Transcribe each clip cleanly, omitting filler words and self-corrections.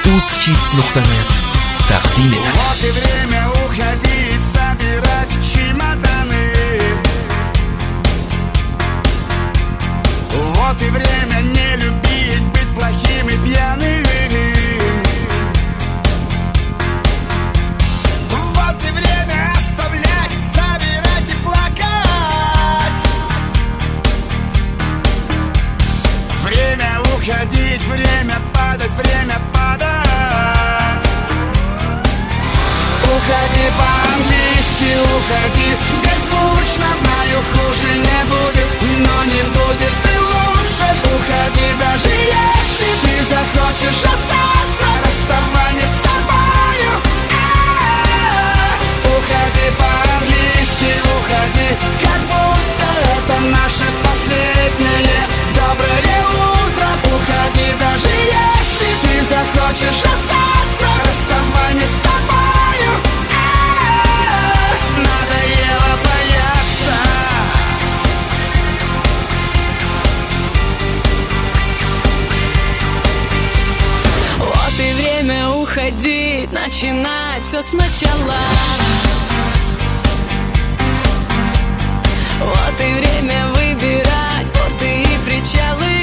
uskids.net תקדים את Вот и время уходить, собирать чемоданы. Вот и время не любить, быть плохим и пьяным. Вот и время оставлять, собирать и плакать. Время уходить, время падать, время падать. Уходи по-английски, уходи беззвучно. Знаю, хуже не будет, но не будет и лучше. Уходи, даже если ты захочешь остаться. Расставание с тобою. Уходи по-английски, уходи, как будто это наше последнее доброе утро. Уходи, даже если ты захочешь остаться. Расставание с тобою. Надоело бояться. Вот и время уходить, начинать все сначала. Вот и время выбирать порты и причалы.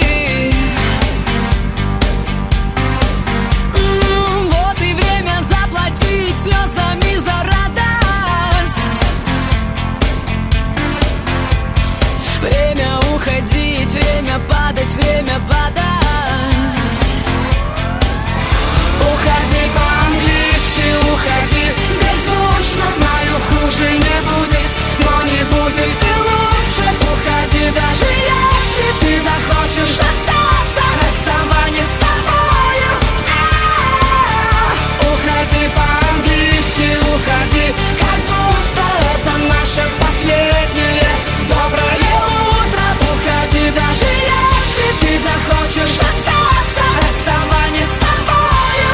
Вот и время заплатить слезами за радость. Время уходить, время падать, время падать. Уходи по-английски, уходи беззвучно. Знаю, хуже не будет, но не будет и лучше. Уходи, даже если ты захочешь остаться. Расставание с тобою. Уходи по-английски, уходи, как будто это наше последнее доброе утро. Уходи, даже если ты захочешь остаться. Расставание с тобою.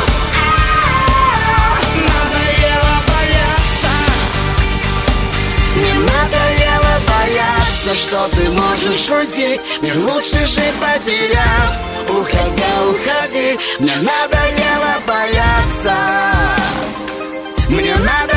Надоело бояться. Не надоело бояться, что ты можешь уйти. Мир лучше жить, потеряв. Уходя, уходи. Мне надоело бояться. Мне надо